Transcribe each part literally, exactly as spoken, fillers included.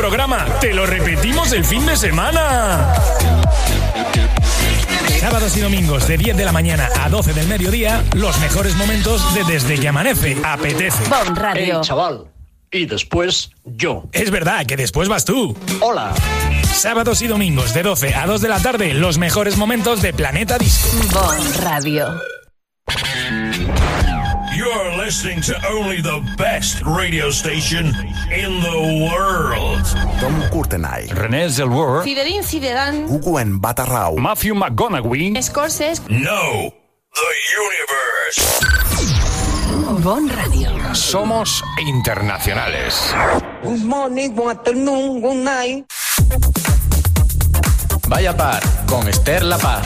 programa, te lo repetimos el fin de semana. Sábados y domingos de diez de la mañana a doce del mediodía, los mejores momentos de Desde que Amanece. Apetece. Bon Radio. Hey, chaval. Y después yo. Es verdad que después vas tú. Hola. Sábados y domingos de doce a dos de la tarde, los mejores momentos de Planeta Disco. Bon Radio. You're listening to only the best radio station in the world. Tom Courtenay, René Zellweger, Zinedine Zidane, Hugo Batarrau, Matthew McConaughey, Scorsese. No, the universe. Bon Radio. Somos internacionales. Good morning, good afternoon, good night. Vaya par con Esther La Paz.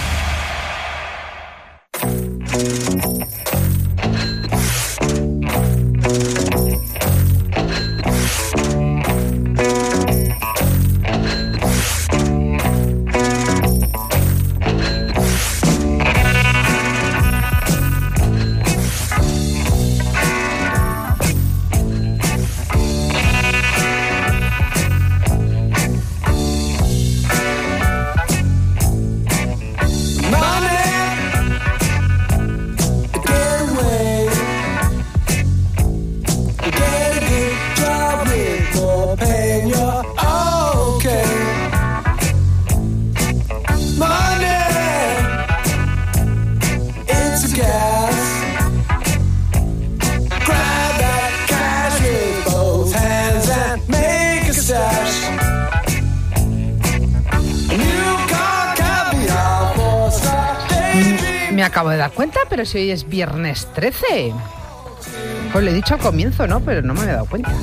Me acabo de dar cuenta, pero si hoy es viernes trece. Pues lo he dicho al comienzo, ¿no? Pero no me había dado cuenta.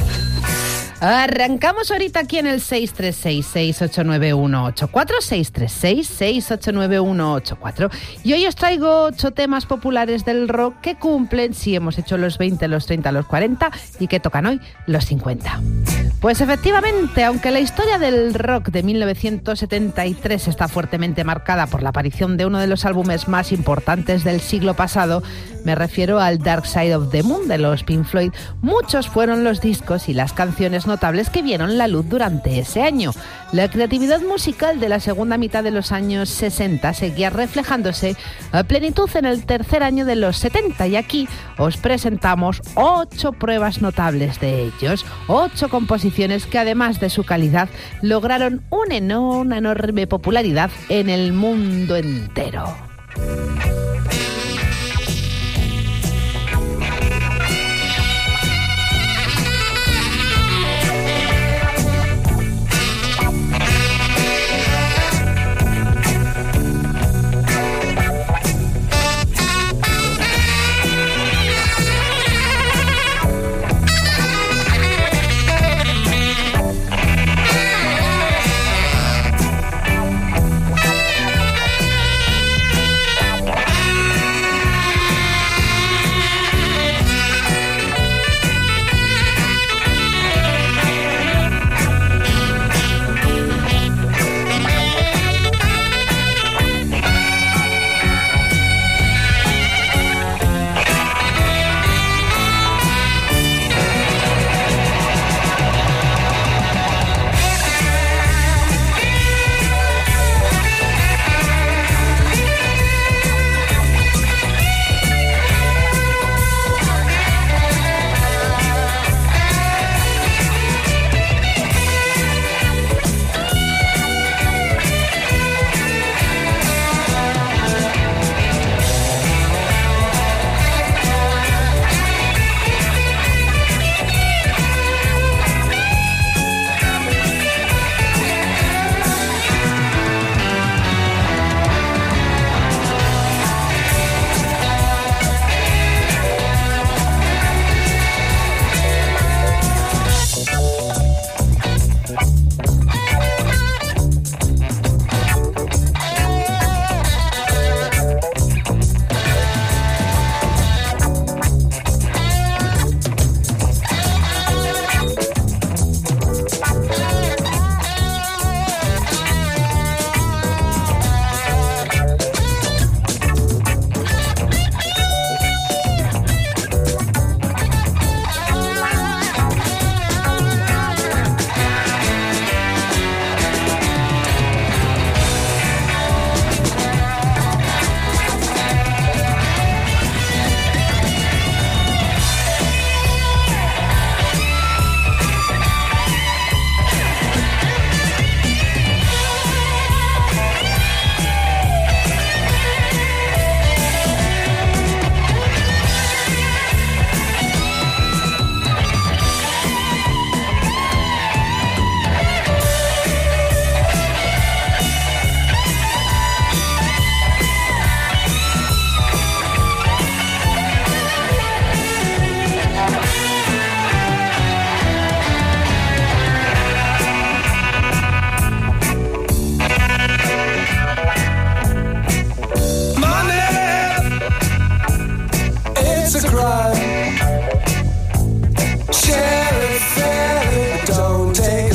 Arrancamos ahorita aquí en el seis tres seis, seis ocho nueve uno ocho cuatro, seis tres seis, seis ocho nueve uno ocho cuatro. Y hoy os traigo ocho temas populares del rock que cumplen, si hemos hecho los veinte, los treinta, los cuarenta, y que tocan hoy los cincuenta. Pues efectivamente, aunque la historia del rock de mil novecientos setenta y tres está fuertemente marcada por la aparición de uno de los álbumes más importantes del siglo pasado, me refiero al Dark Side of the Moon de los Pink Floyd, muchos fueron los discos y las canciones notables que vieron la luz durante ese año. La creatividad musical de la segunda mitad de los años sesenta seguía reflejándose a plenitud en el tercer año de los setenta, y aquí os presentamos ocho pruebas notables de ellos, ocho composiciones que además de su calidad lograron una enorme popularidad en el mundo entero.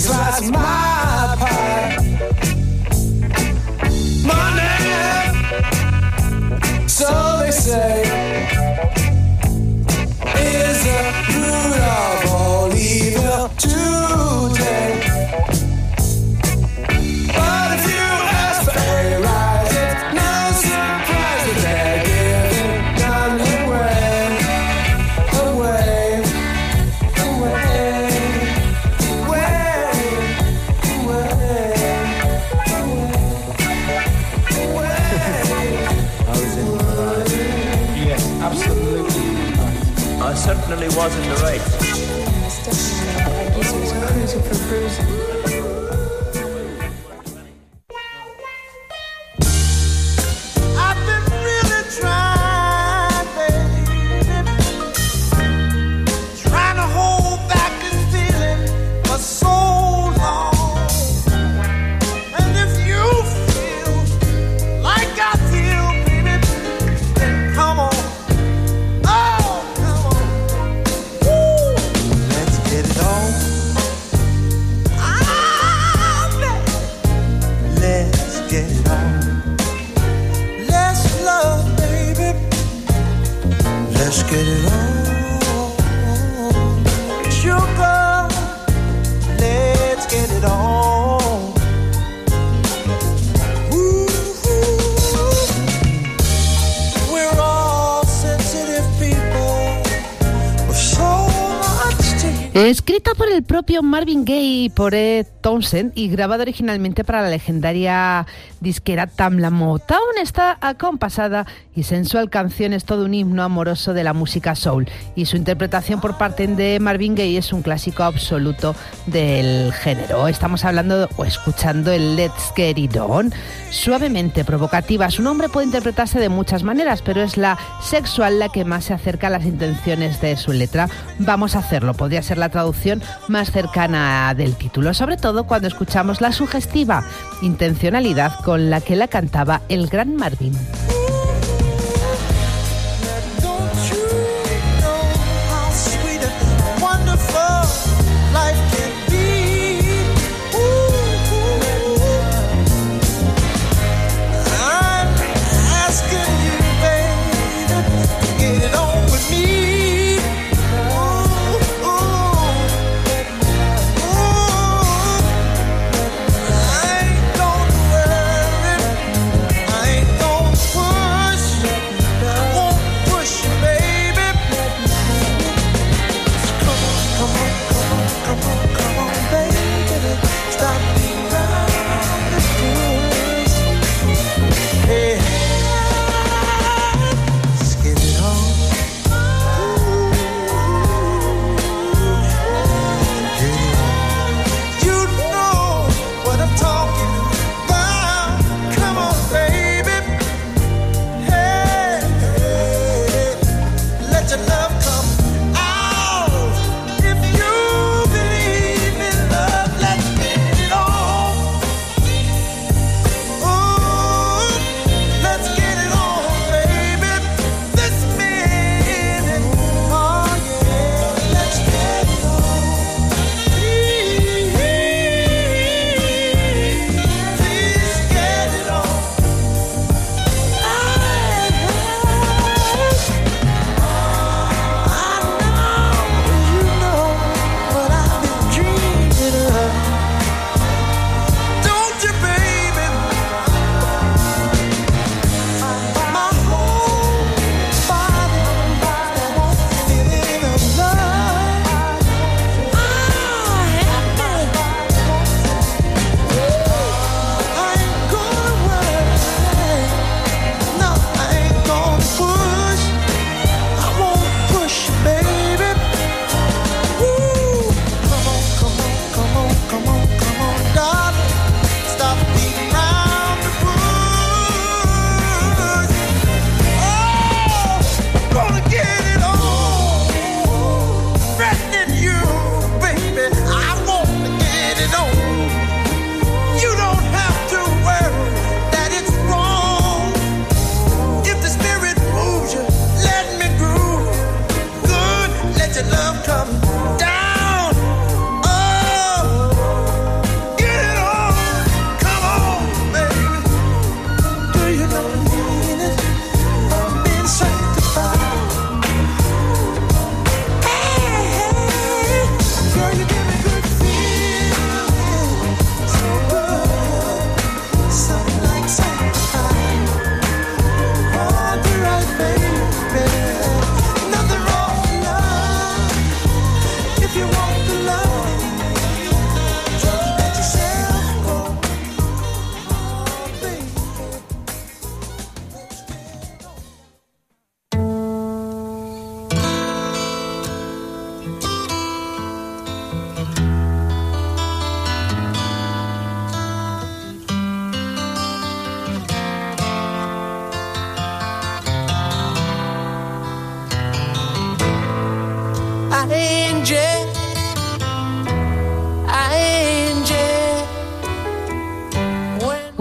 slice my pie. Money, so they say, is the root of all evil today. But if you ask for a rise, it's no surprise that they're giving none away, away, away, away, away, I was in the right. Yes, absolutely. I certainly was in the right. I guess it was cruising for cruising. I've been really trying, baby, trying to hold back this feeling for so long. And if you feel like I feel, baby, then come on. Oh, come on. Woo. Let's get it on. Ah, baby. Let's get it on. Let's love, baby. Let's get it on. Sugar, let's get it on. Ooh, we're all sensitive people with so much to give. Escrita por el propio Marvin Gaye y por Ed Townsend y grabada originalmente para la legendaria disquera Tamla Motown, esta acompasada y sensual canción es todo un himno amoroso de la música soul y su interpretación por parte de Marvin Gaye es un clásico absoluto del género. Estamos hablando o escuchando el Let's Get It On, suavemente provocativa. Su nombre puede interpretarse de muchas maneras, pero es la sexual la que más se acerca a las intenciones de su letra. Vamos a hacerlo, podría ser la traducción más cercana del título, sobre todo cuando escuchamos la sugestiva intencionalidad con la que la cantaba el gran Marvin. Don't you know how sweet and wonderful life can be? Ooh, I'm asking you, baby, to get it on with me. Ooh, ooh, ooh. I ain't gonna worry, I ain't gonna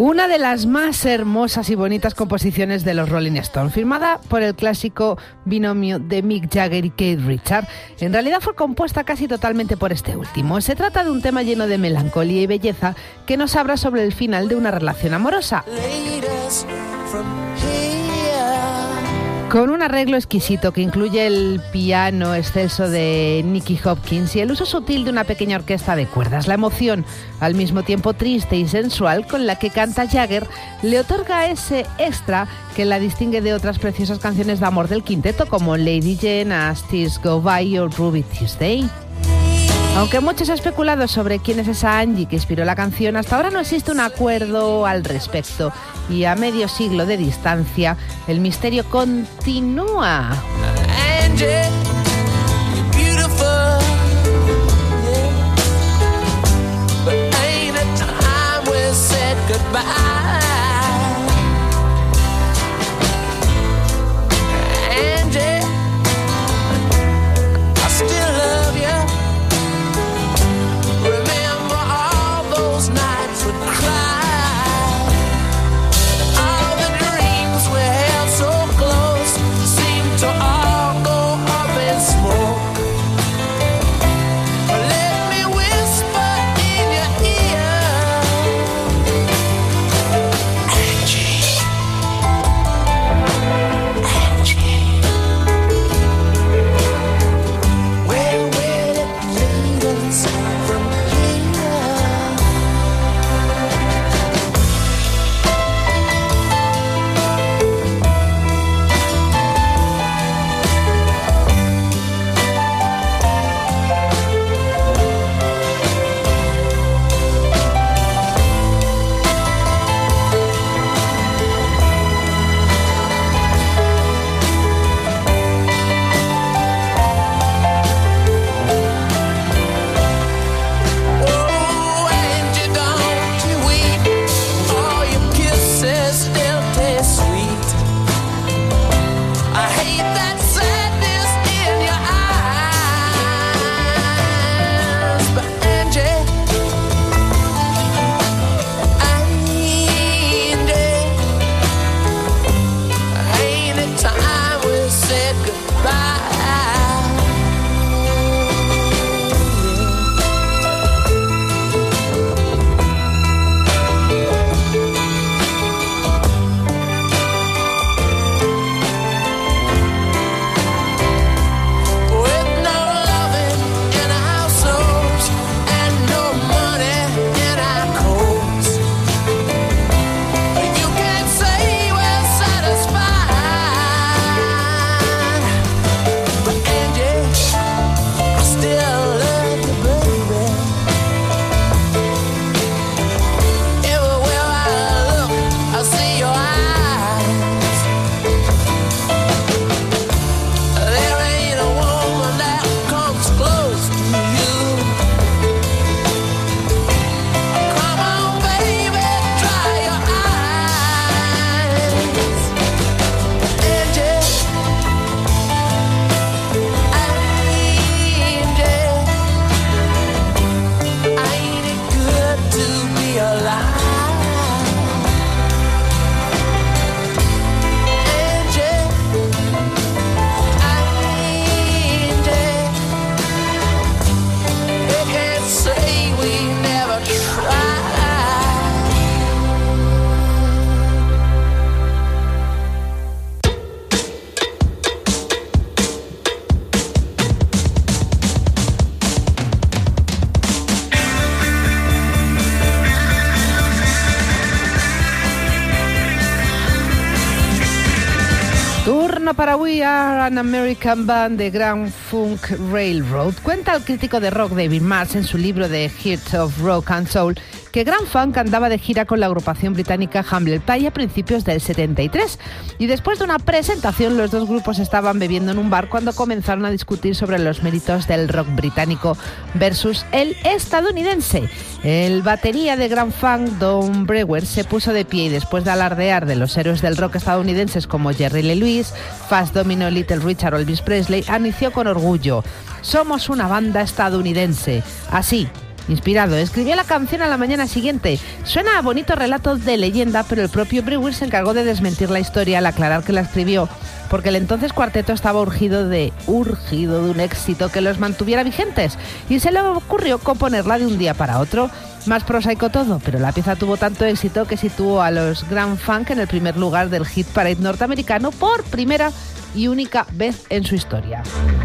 Una de las más hermosas y bonitas composiciones de los Rolling Stones, firmada por el clásico binomio de Mick Jagger y Keith Richards, en realidad fue compuesta casi totalmente por este último. Se trata de un tema lleno de melancolía y belleza que nos habla sobre el final de una relación amorosa. Con un arreglo exquisito que incluye el piano excelso de Nicky Hopkins y el uso sutil de una pequeña orquesta de cuerdas, la emoción, al mismo tiempo triste y sensual, con la que canta Jagger, le otorga ese extra que la distingue de otras preciosas canciones de amor del quinteto como Lady Jane, As Tears Go By o Ruby Tuesday. Aunque muchos han especulado sobre quién es esa Angie que inspiró la canción, hasta ahora no existe un acuerdo al respecto. Y a medio siglo de distancia, el misterio continúa. Angie, you're beautiful, yeah. But ain't it time we said goodbye? Angie, I still love you. Remember all those nights we cried, all the dreams we held so close seemed to all go up in smoke. Let me whisper in your ear, Angie, Angie, where will it lead us from here? Oh, Angie, don't you weep. All your kisses still taste sweet. I hate that sadness in your eyes, but Angie, Angie, ain't it time we said goodbye? With no loving in our souls and no money in our coats, you can't say we're satisfied. But Angie, I still love you, baby. Everywhere I look, I see your eyes. There ain't a woman that comes close to you. Come on, baby, dry your eyes. Angie, Angie, ain't it good to be alive? Angie, Angie, they can't say we never tried. Turno para We Are an American Band de Grand Funk Railroad. Cuenta el crítico de rock David Marsh en su libro The Heart of Rock and Soul que Grand Funk andaba de gira con la agrupación británica Humble Pie a principios del setenta y tres y después de una presentación los dos grupos estaban bebiendo en un bar cuando comenzaron a discutir sobre los méritos del rock británico versus el estadounidense. El batería de Grand Funk, Don Brewer, se puso de pie y después de alardear de los héroes del rock estadounidenses como Jerry Lee Lewis, Fats Domino, Little Richard o Elvis Presley, anunció con orgullo: somos una banda estadounidense. Así, Inspirado, escribió la canción a la mañana siguiente. Suena a bonito relato de leyenda, pero el propio Brewer se encargó de desmentir la historia al aclarar que la escribió porque el entonces cuarteto estaba urgido de, urgido de un éxito que los mantuviera vigentes y se le ocurrió componerla de un día para otro. Más prosaico todo, pero la pieza tuvo tanto éxito que situó a los Grand Funk en el primer lugar del Hit Parade norteamericano por primera y única vez en su historia.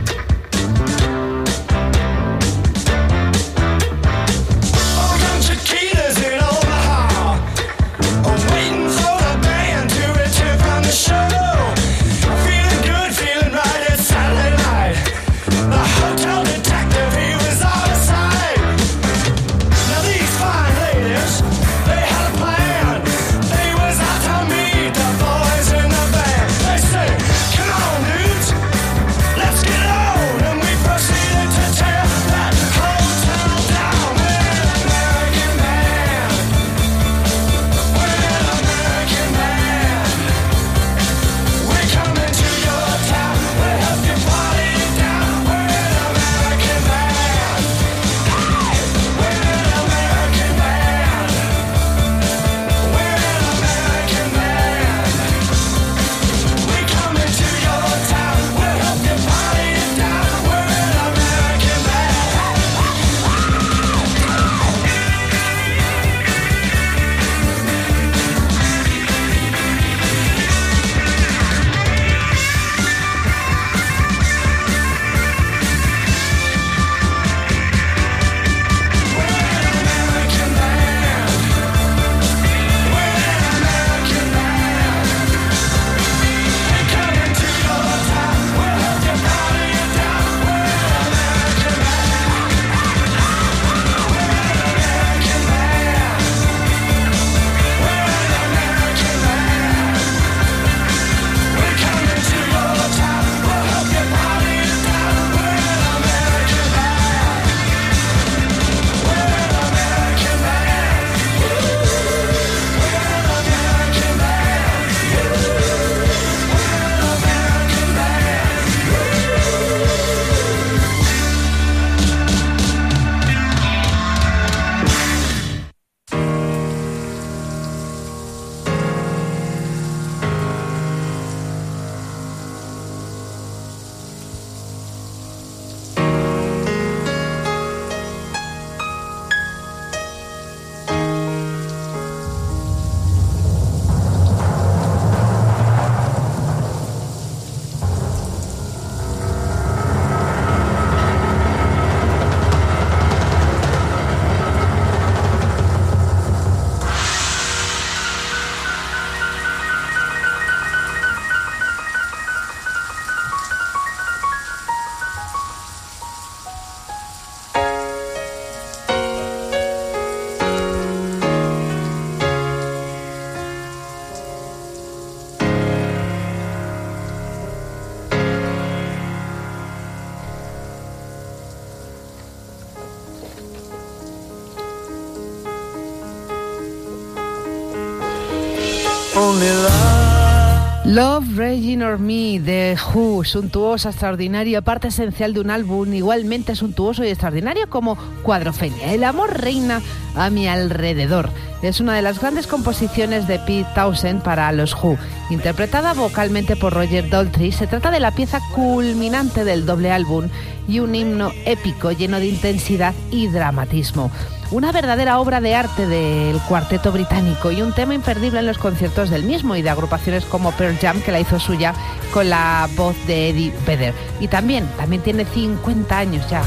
Love, Raging or Me, de Who, suntuosa, extraordinaria, parte esencial de un álbum igualmente suntuoso y extraordinario como Cuadrofenia. El amor reina a mi alrededor. Es una de las grandes composiciones de Pete Townshend para los Who. Interpretada vocalmente por Roger Daltrey, se trata de la pieza culminante del doble álbum y un himno épico lleno de intensidad y dramatismo. Una verdadera obra de arte del cuarteto británico y un tema imperdible en los conciertos del mismo y de agrupaciones como Pearl Jam, que la hizo suya con la voz de Eddie Vedder. Y también, también tiene cincuenta años ya.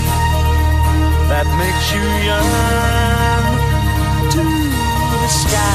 You yearn to the sky.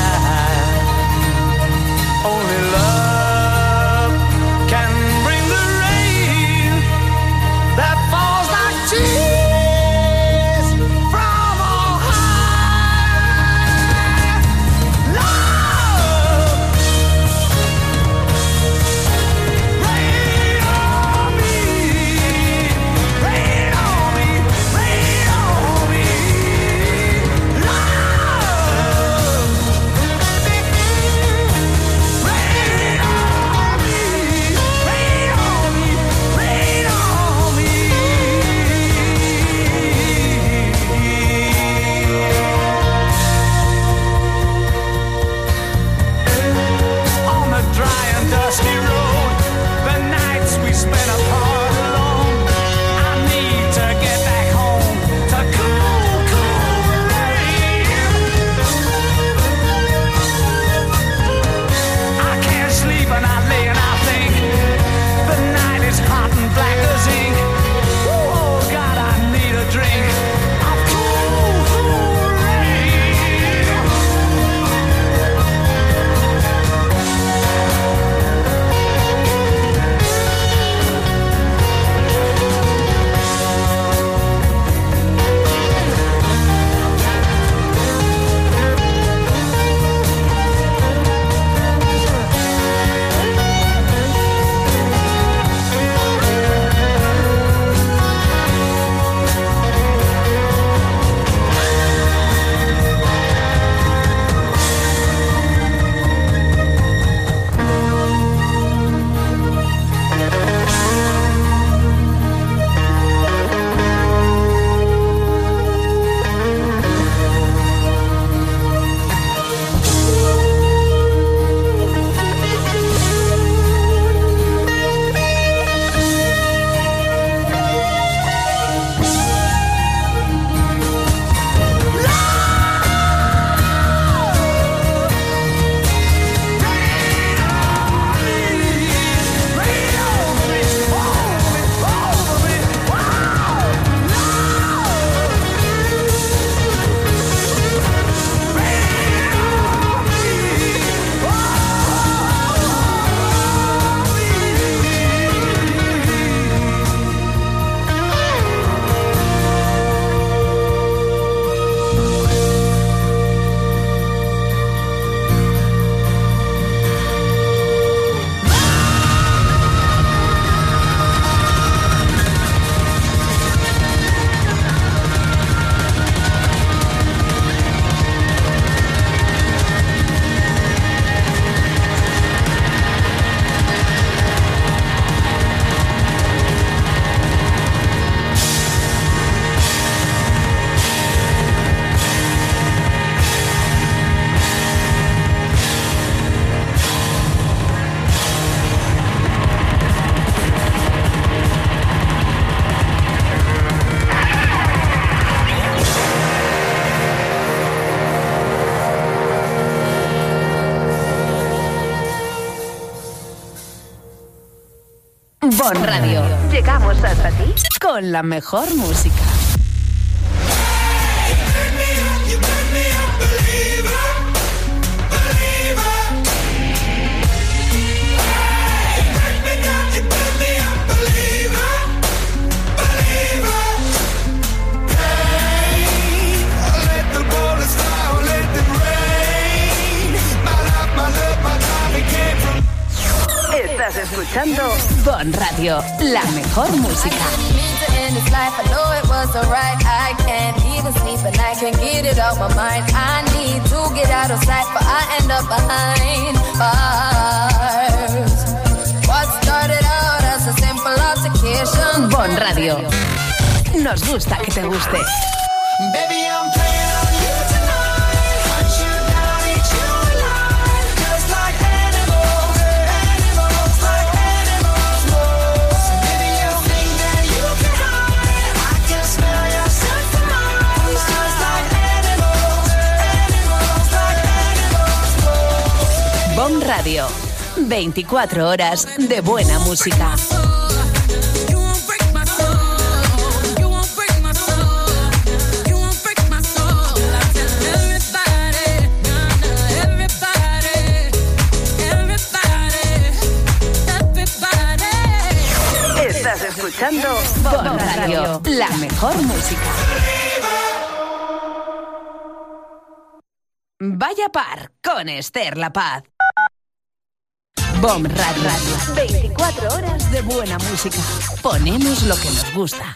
Bon Radio. Llegamos hasta ti con la mejor música. Estás escuchando Bon Radio, la mejor música. Bon Radio. Nos gusta que te guste. Baby, I'm playing on you tonight. Hunt you down, eat you alive. Just like animals, animals, like animals. So baby, you think that you can hide? I can smell your scent from miles. Just like animals, animals, like animals. Bon Radio. veinticuatro horas de buena música. Estás escuchando Bon Radio, la mejor música. Vaya par con Esther La Paz. Bon Radio, veinticuatro horas de buena música. Ponemos lo que nos gusta.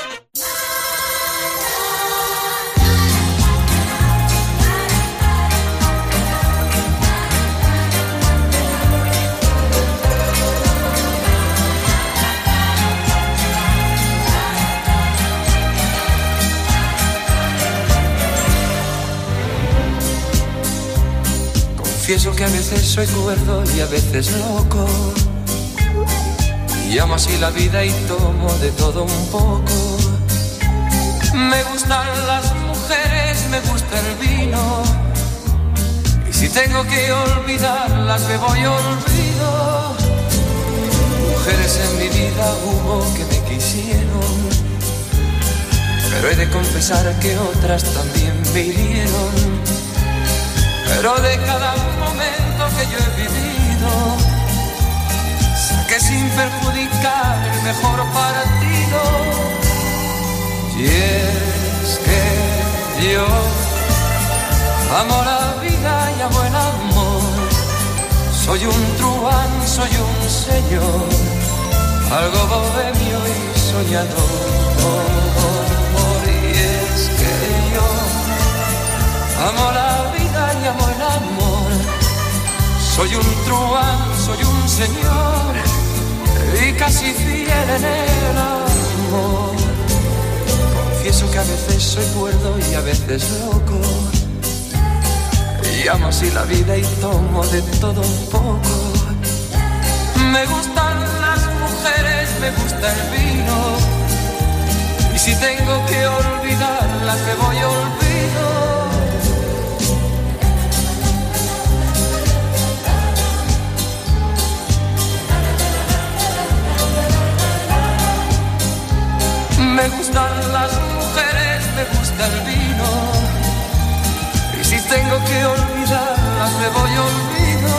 Confieso que a veces soy cuerdo y a veces loco, y amo así la vida y tomo de todo un poco. Me gustan las mujeres, me gusta el vino, y si tengo que olvidarlas me voy olvido. Mujeres en mi vida hubo que me quisieron, pero he de confesar que otras también me hirieron. Pero de cada momento que yo he vivido, saqué sin perjudicar el mejor partido. Y es que yo amo la vida y amo el amor. Soy un truán, soy un señor, algo bohemio y soñador. Y es que yo amo la vida y amo el amor. Soy un truán, soy un señor y casi fiel en el amor. Confieso que a veces soy cuerdo y a veces loco, y amo así la vida y tomo de todo un poco. Me gustan las mujeres, me gusta el vino, y si tengo que olvidarlas me voy olvido. Me gustan las mujeres, me gusta el vino, y si tengo que olvidarlas me voy olvido.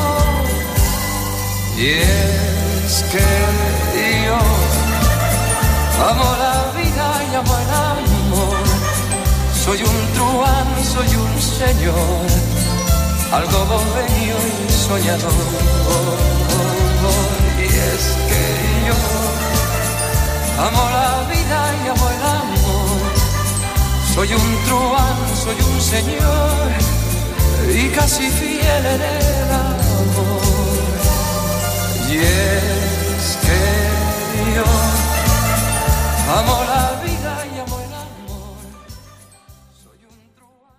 Y es que yo amo la vida y amo el amor. Soy un truán, soy un señor, algo bohemio y soñador. Y es que yo amo la vida y amo el amor. Soy un truán, soy un señor y casi fiel en el amor. Y es que yo amo la vida y amo el amor. Soy un truán.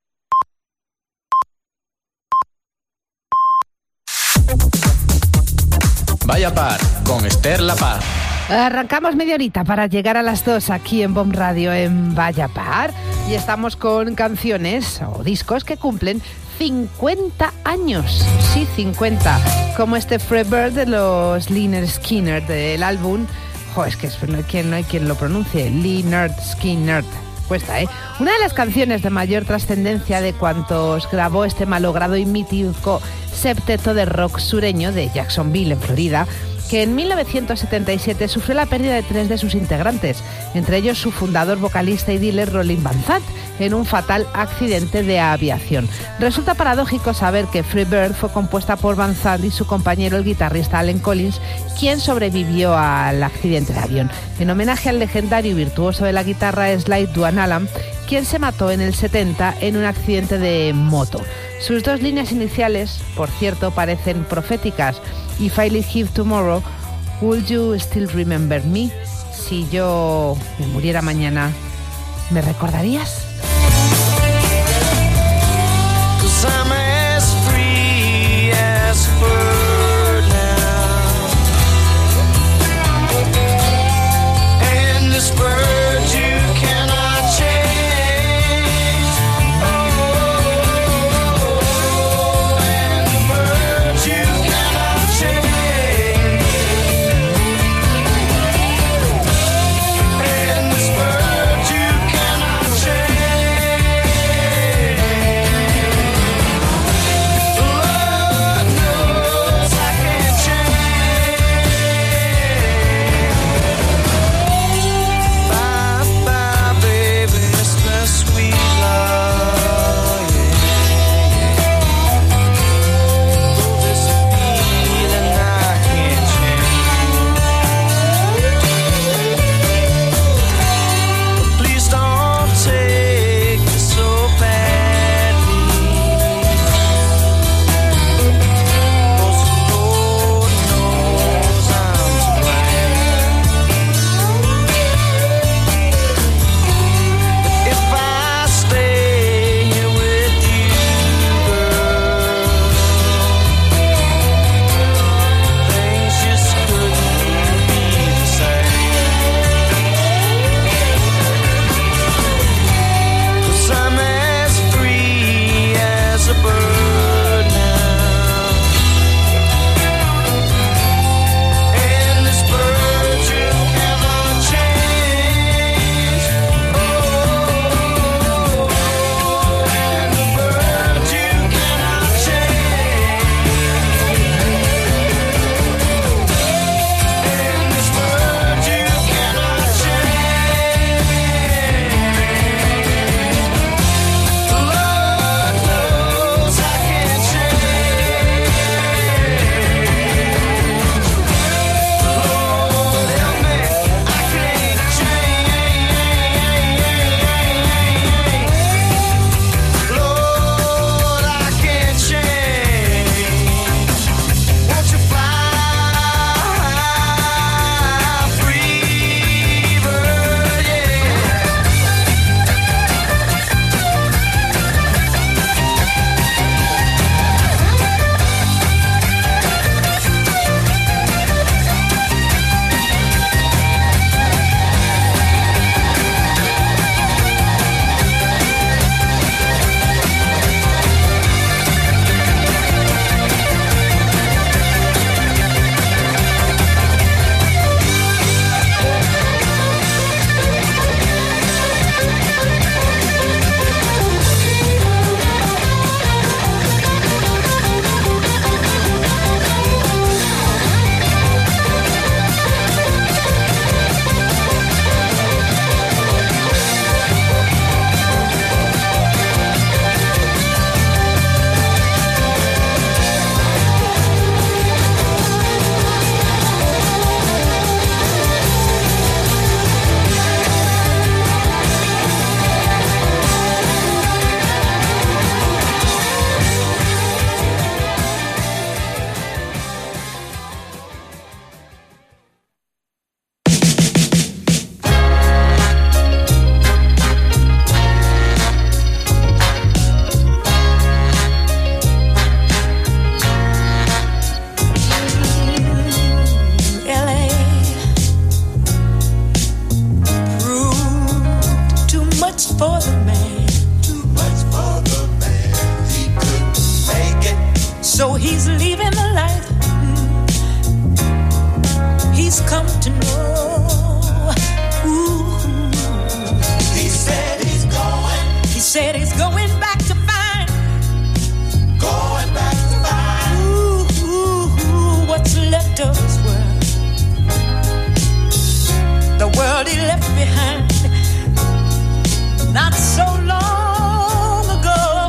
Vaya par con Esther La Paz. Arrancamos media horita para llegar a las dos aquí en Bon Radio en Vaya Par, y estamos con canciones o discos que cumplen cincuenta años. Sí, cincuenta. Como este Free Bird de los Lynyrd Skynyrd del álbum. Jo, es que no hay quien, no hay quien lo pronuncie. Lynyrd Skynyrd. Cuesta, ¿eh? Una de las canciones de mayor trascendencia de cuantos grabó este malogrado y mítico septeto de rock sureño de Jacksonville, en Florida, que en mil novecientos setenta y siete sufrió la pérdida de tres de sus integrantes, entre ellos su fundador, vocalista y dealer Rollin Van Zant, en un fatal accidente de aviación. Resulta paradójico saber que Free Bird fue compuesta por Van Zant y su compañero, el guitarrista Allen Collins, quien sobrevivió al accidente de avión, en homenaje al legendario y virtuoso de la guitarra Slide Duane Allen, quien se mató en el setenta en un accidente de moto. Sus dos líneas iniciales, por cierto, parecen proféticas. If I live tomorrow, will you still remember me? Si yo me muriera mañana, ¿me recordarías? Change. he's come to know. Ooh. He said he's going. He said he's going back to find. Going back to find. Ooh, ooh, ooh, what's left of his world. The world he left behind. Not so long ago.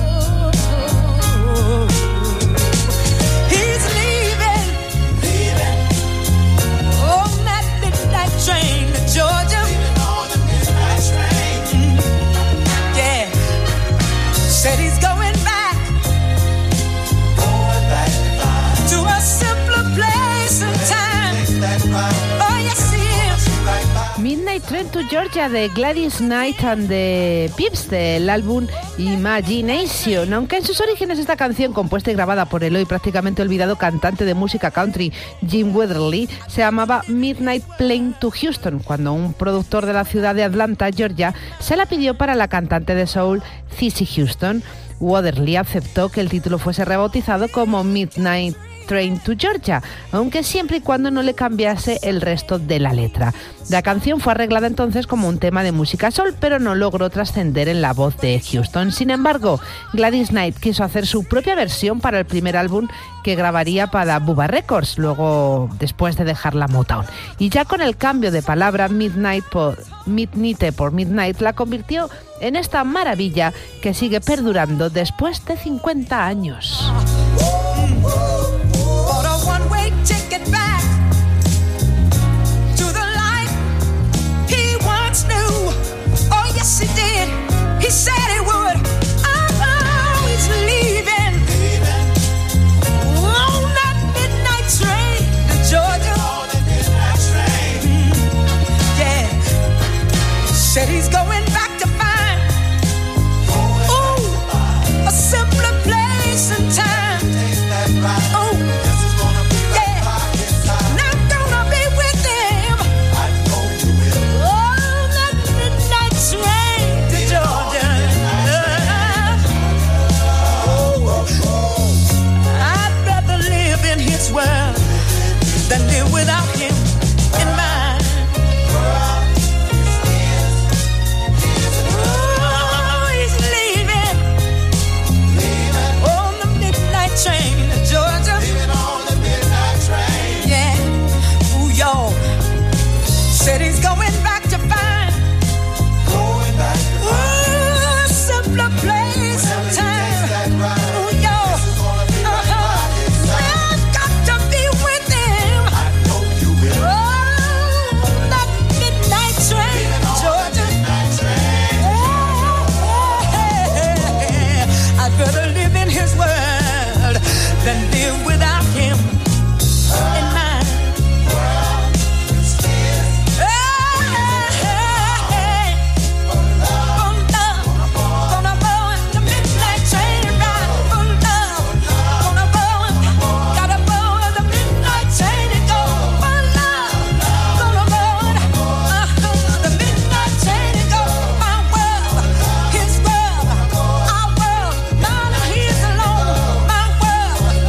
He's leaving, leaving on that midnight train to Georgia. Leaving on the midnight train. Mm. Yeah. Said he's going back, going back to a simpler place and time. Oh, yes, he is. Midnight Train to Georgia de Gladys Knight and the Pips del álbum Imagination. Aunque en sus orígenes esta canción, compuesta y grabada por el hoy prácticamente olvidado cantante de música country Jim Weatherly, se llamaba Midnight Plane to Houston, cuando un productor de la ciudad de Atlanta, Georgia, se la pidió para la cantante de soul Cissy Houston. Weatherly aceptó que el título fuese rebautizado como Midnight Train to Georgia, aunque siempre y cuando no le cambiase el resto de la letra. La canción fue arreglada entonces como un tema de música soul, pero no logró trascender en la voz de Houston. Sin embargo, Gladys Knight quiso hacer su propia versión para el primer álbum que grabaría para Bubba Records, luego después de dejar la Motown. Y ya con el cambio de palabra Midnight por Midnight por Midnight la convirtió en esta maravilla que sigue perdurando después de cincuenta años. One-way ticket back to the life he once knew. Oh, yes, he did. He said he would. Oh, he's leaving, leaving on that midnight train to Georgia. On that midnight train. Mm, yeah. Said he's going back to find, ooh, a simpler place and time. Oh. Than live without him in mind. Oh, he's leaving, leaving on the midnight train to Georgia. Leaving on the midnight train. Yeah, ooh, y'all. Said he's going back to find, going back to find, ooh, a simpler place and time. Ooh, y'all. Than live without him in mind. Hey, hey, hey. For love, gonna go in the midnight train ride. For love, gonna go in, gotta go in the midnight train and go. For love, gonna go in, uh, the midnight train and go. My world, his world, our world, none of his alone. My world.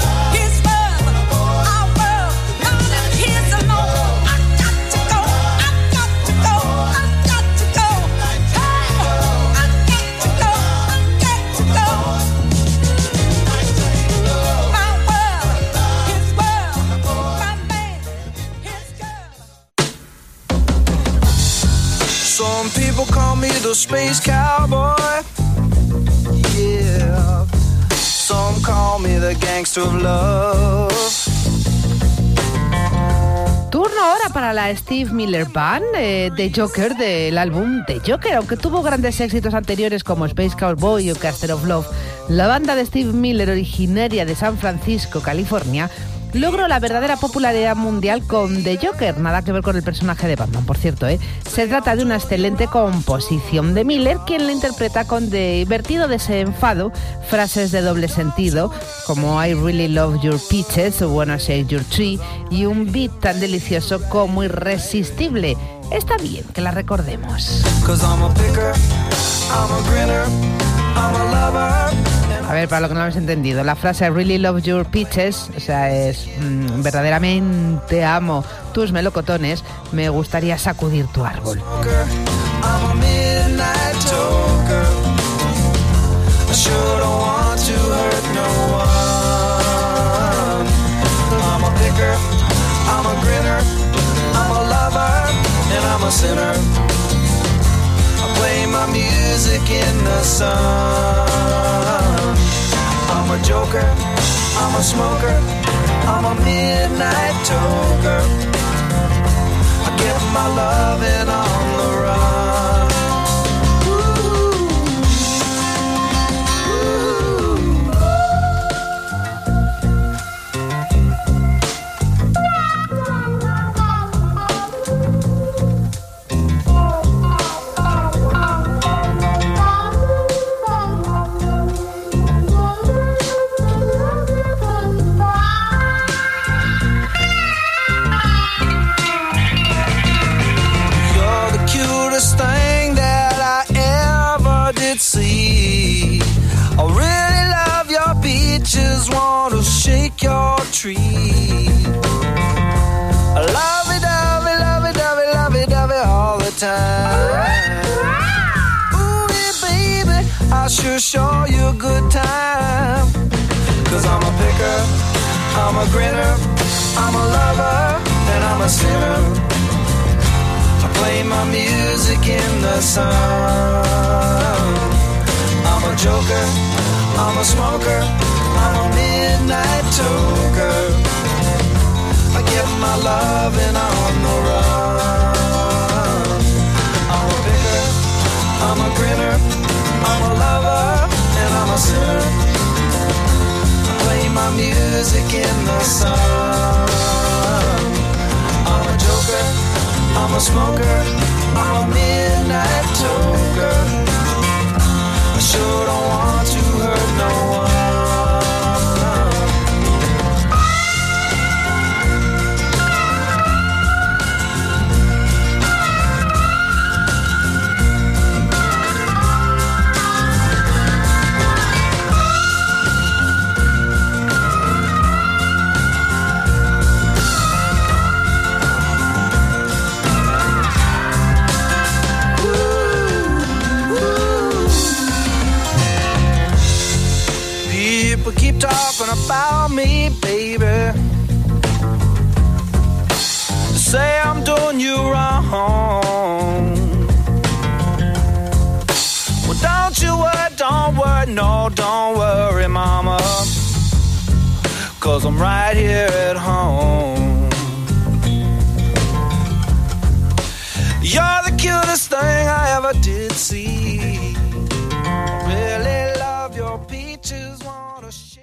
Some people call me the space cowboy. Yeah. Some call me the gangster of love. Turno ahora para la Steve Miller Band eh, de Joker, del álbum The Joker. Aunque tuvo grandes éxitos anteriores como Space Cowboy o Caster of Love, la banda de Steve Miller, originaria de San Francisco, California, logró la verdadera popularidad mundial con The Joker, nada que ver con el personaje de Batman, por cierto, ¿eh? Se trata de una excelente composición de Miller, quien la interpreta con divertido desenfado, frases de doble sentido, como I really love your peaches o Wanna shake your tree, y un beat tan delicioso como irresistible. Está bien que la recordemos. A ver, para lo que no habéis entendido, la frase I really love your peaches, o sea, es mmm, verdaderamente amo tus melocotones, me gustaría sacudir tu árbol. I'm a midnight toker. I sure don't want to hurt no one. I'm a picker, I'm a grinner, I'm a lover, and I'm a sinner. I play my music in the sun. I'm a joker, I'm a smoker, I'm a midnight toker. I get my loving on the run. Thing that I ever did see. I really love your beaches, want to shake your tree. I love it, love it, love it, love it, love it, love it all the time. Ooh, yeah, baby, I sure show you a good time. Cause I'm a picker, I'm a grinner, I'm a lover, and I'm a sinner. Play my music in the sun. I'm a joker, I'm a smoker, I'm a midnight toker. I get my loving on the run. I'm a picker, I'm a grinner, I'm a lover, and I'm a sinner. I play my music in the sun. I'm a joker, I'm a smoker, I'm a midnight toker. I sure don't want to hurt no one. People keep talking about me, baby. Say I'm doing you wrong. Well, don't you worry, don't worry, no, don't worry, mama. Cause I'm right here at home. You're the cutest thing I ever did see. I really love your peaches, wanna shake.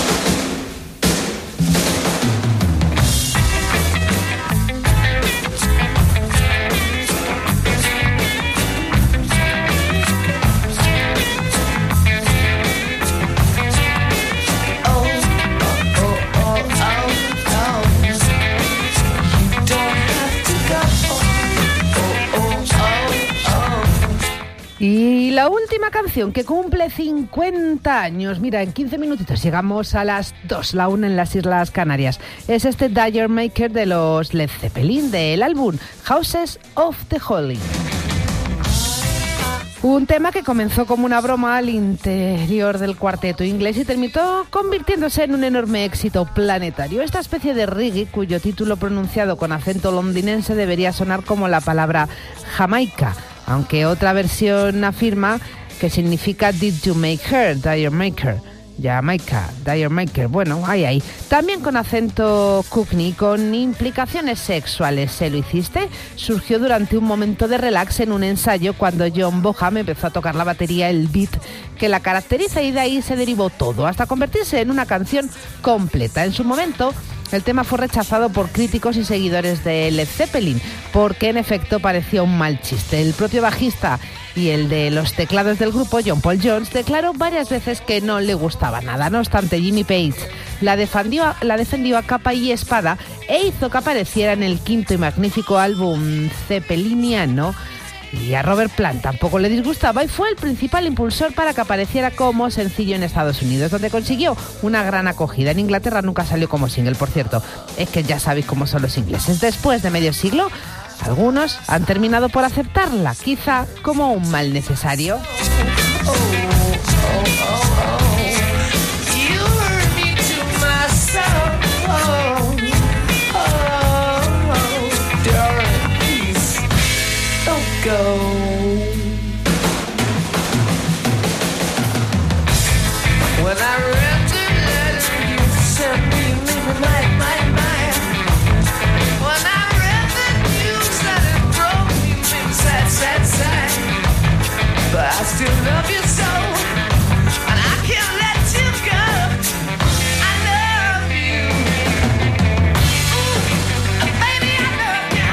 Y la última canción que cumple cincuenta años, mira, en quince minutitos llegamos a las dos, la una en las Islas Canarias. Es este Dire Maker de los Led Zeppelin, del álbum Houses of the Holy. Un tema que comenzó como una broma al interior del cuarteto inglés y terminó convirtiéndose en un enorme éxito planetario. Esta especie de reggae, cuyo título pronunciado con acento londinense debería sonar como la palabra Jamaica, aunque otra versión afirma que significa Did you make her, Dire Maker? Jamaica, Dire Maker, bueno, ahí, ahí. También con acento cockney, con implicaciones sexuales. ¿Se lo hiciste? Surgió durante un momento de relax en un ensayo cuando John Bonham empezó a tocar la batería, el beat que la caracteriza, y de ahí se derivó todo, hasta convertirse en una canción completa. En su momento, el tema fue rechazado por críticos y seguidores de Led Zeppelin, porque en efecto parecía un mal chiste. El propio bajista y el de los teclados del grupo, John Paul Jones, declaró varias veces que no le gustaba nada. No obstante, Jimmy Page la defendió, la defendió a capa y espada e hizo que apareciera en el quinto y magnífico álbum zeppeliniano Y a Robert Plant tampoco le disgustaba y fue el principal impulsor para que apareciera como sencillo en Estados Unidos, donde consiguió una gran acogida. En Inglaterra nunca salió como single, por cierto. Es que ya sabéis cómo son los ingleses. Después de medio siglo, algunos han terminado por aceptarla, quizá como un mal necesario. Go. When I read the letter you sent me, you made me like my mind. When I read the news that it broke me, you made me sad, sad, sad. But I still love you so, and I can't let you go. I love you. Ooh, baby, I love you.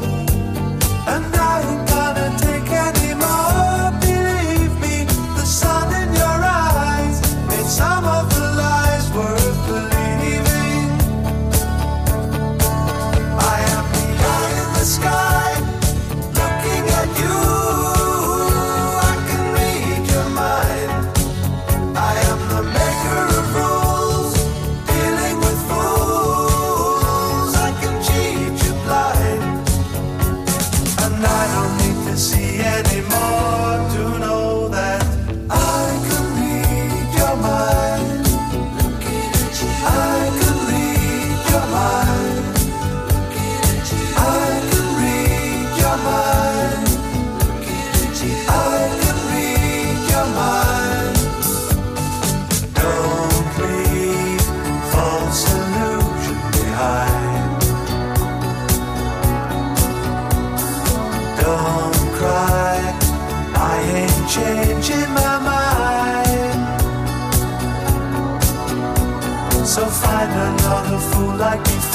And I ain't gonna take any more. Believe me, the sun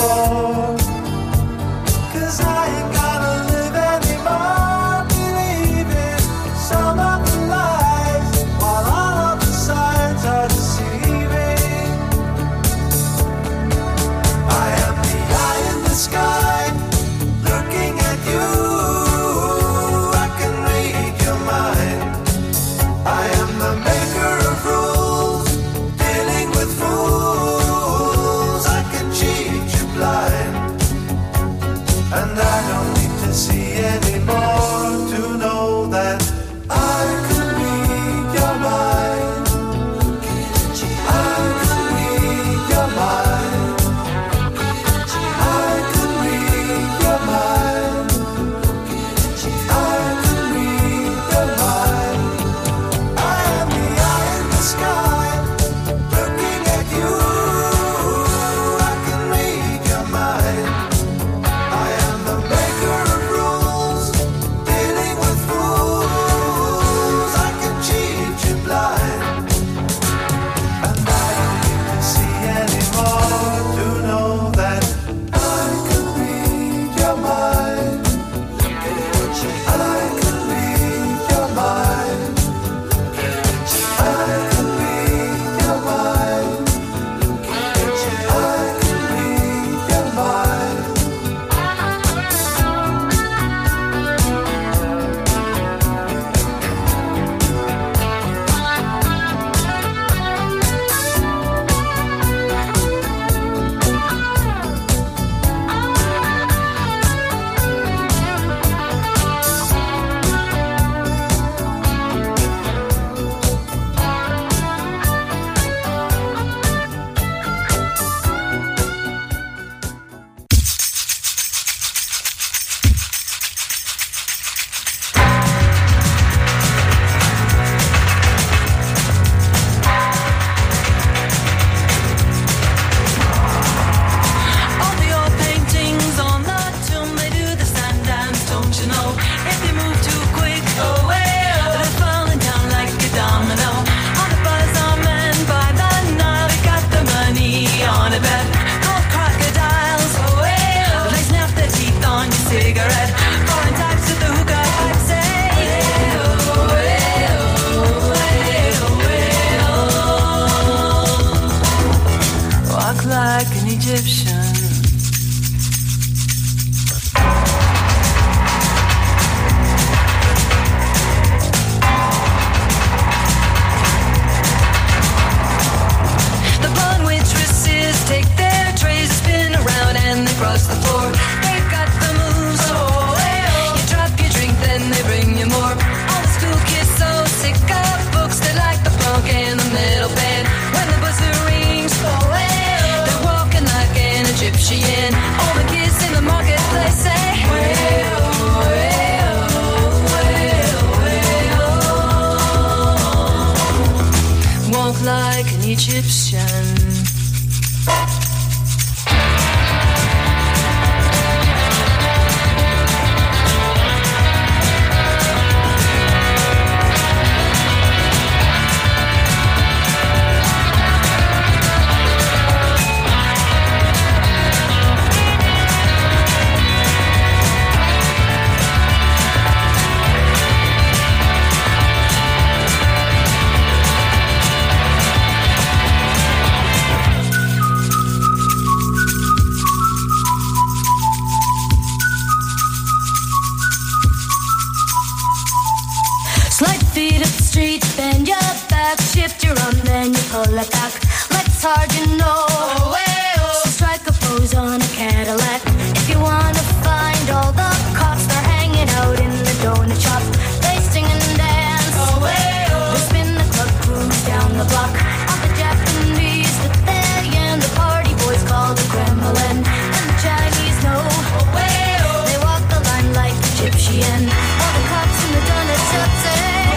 before. 'Cause I ain't gotta live anymore believing some of the lies, while all of the signs are deceiving. I am the eye in the sky, looking at you. I can read your mind. I am the maker of rules, dealing with fools. I can cheat you blind, and I don't need to see anymore to know that I can read your mind. I can read your mind. I can read your mind. I can read your mind. I am the eye in the sky, looking at you. I can read your mind. I am the maker of rules, dealing with fools. I can cheat you blind, and I don't need to see anymore to know that I can read your mind. I can read your mind. I can read your mind. I can read your mind. All the old paintings on the tomb, they do the sun dance, don't you know? If you move too quick, away, they're falling down like a domino. On the bazaar man by the Nile, we got the money on a bet. Gold crocodiles, away, they snap their teeth on your cigarette. Foreign types with the hookah pipe say, walk like an Egyptian. The blonde waitresses take their trays, spin around and they cross the floor. They've got the moves, oh, hey, oh. You drop your drink, then they bring you more. All the school kids so sick of books, they like the punk and the metal band. When the buzzer rings, oh, hey, oh. They're walking like an Egyptian. All the kids in the marketplace say, way, oh, way, oh, way, oh, way, oh. Walk like an Egyptian. Slide feet up the street, bend your back, shift your arm, then you pull it back. Let's hard, you know. Oh, hey, oh. So strike a pose on a Cadillac. If you wanna find all the cops, they're hanging out in the donut shop. They sing and dance. Oh, hey, oh. They spin the club cruise down the block. All the Japanese that they and the party boys call the Kremlin. And the Chinese know. Oh, hey, oh. They walk the line like Egyptian. All the cops in the donut shop say,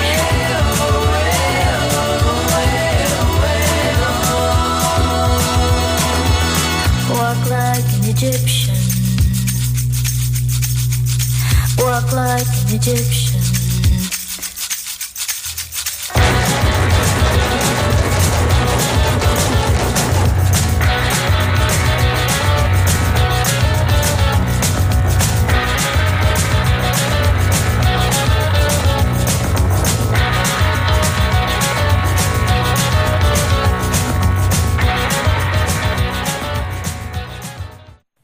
walk like an Egyptian. Walk like an Egyptian.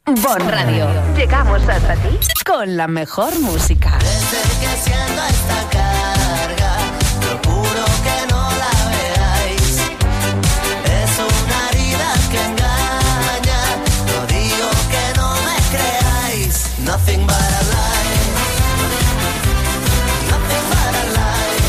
Bon Radio. Llegamos hasta ti con la mejor música. Desde que siento esta carga, procuro que no la veáis. Es una herida que engaña, no digo que no me creáis. Nothing but a lie, nothing but a lie,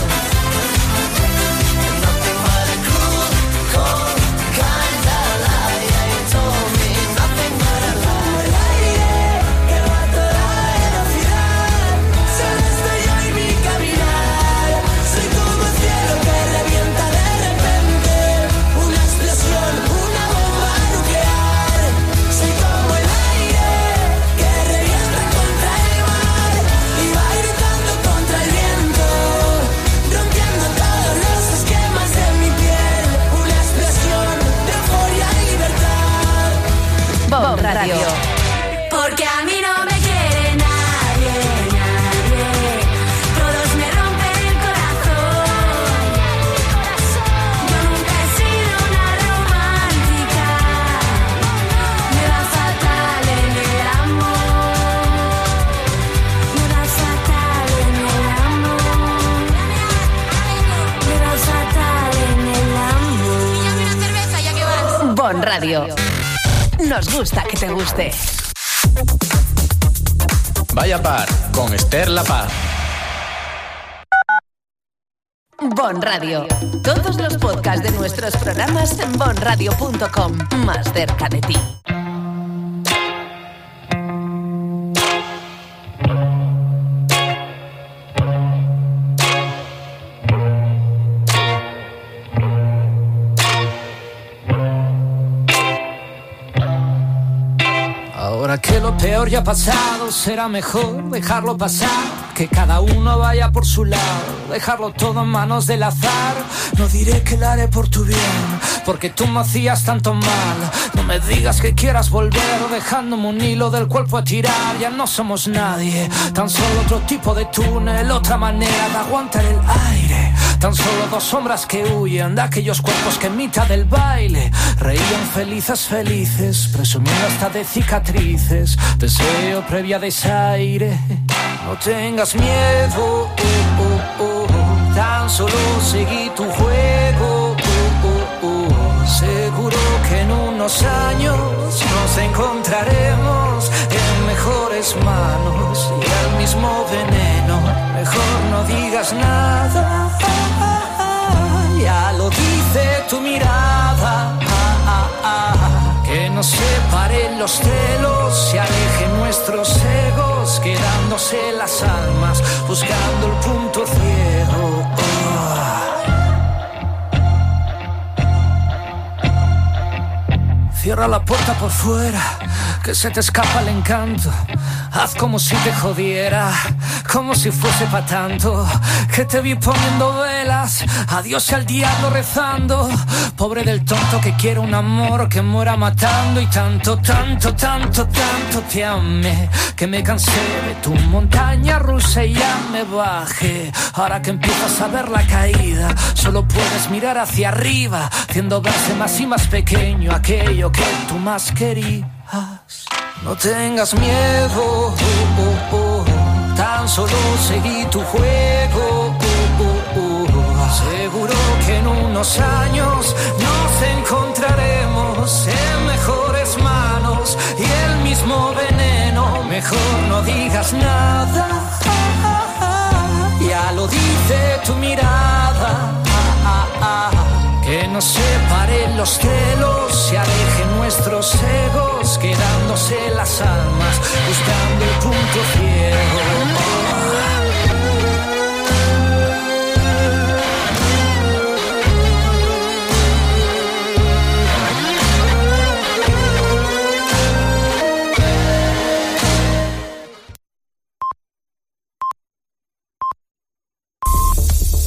nothing but a cruel, cold, kind of lie. You told me nothing but a lie. El aire que va a toda velocidad, solo estoy yo y mi caminar. Soy como el cielo que revienta de repente, una explosión, una bomba nuclear. Soy como el aire que revienta contra el mar y va gritando contra el viento, rompiendo todos los esquemas de mi piel. Una explosión de euforia y libertad. Bon Radio. Porque a mí no me quiere nadie, nadie. Todos me rompen el corazón. Yo nunca he sido una romántica. Me va fatal en el amor. Me va fatal en el amor. Me va fatal en el amor. Píllame una cerveza ya que vas. Bon Radio. Nos gusta que te guste. Vaya par con Esther La Paz. Bon Radio. Todos los podcasts de nuestros programas en bon radio punto com. Más cerca de ti. Ahora que lo peor ya ha pasado, será mejor dejarlo pasar, que cada uno vaya por su lado, dejarlo todo en manos del azar. No diré que lo haré por tu bien, porque tú me hacías tanto mal. No me digas que quieras volver, dejándome un hilo del cuerpo a tirar. Ya no somos nadie, tan solo otro tipo de túnel, otra manera de aguantar el aire. Tan solo dos sombras que huyen de aquellos cuerpos que en mitad del baile reían felices, felices, presumiendo hasta de cicatrices. Deseo previa desaire. No tengas miedo, oh, oh, oh. Tan solo seguí tu juego, oh, oh, oh. Seguro que en unos años nos encontraremos en mejores manos y al mismo veneno. Mejor no digas nada, ya lo dice tu mirada. Que nos separen los celos, se alejen nuestros egos, quedándose las almas, buscando el punto ciego. Oh. Cierra la puerta por fuera, que se te escapa el encanto. Haz como si te jodiera, como si fuese pa' tanto, que te vi poniendo velas, a Dios y al diablo rezando. Pobre del tonto que quiere un amor que muera matando. Y tanto, tanto, tanto, tanto te amé, que me cansé de tu montaña rusa y ya me bajé. Ahora que empiezas a ver la caída, solo puedes mirar hacia arriba, haciendo verse más y más pequeño aquello que tú más querías. No tengas miedo, oh, oh, oh. Tan solo seguí tu juego, oh, oh, oh. Seguro que en unos años nos encontraremos en mejores manos y el mismo veneno. Mejor no digas nada, ya lo dice tu mirada. Que nos separen los celos, se alejen nuestros egos, quedándose las almas, buscando el punto ciego.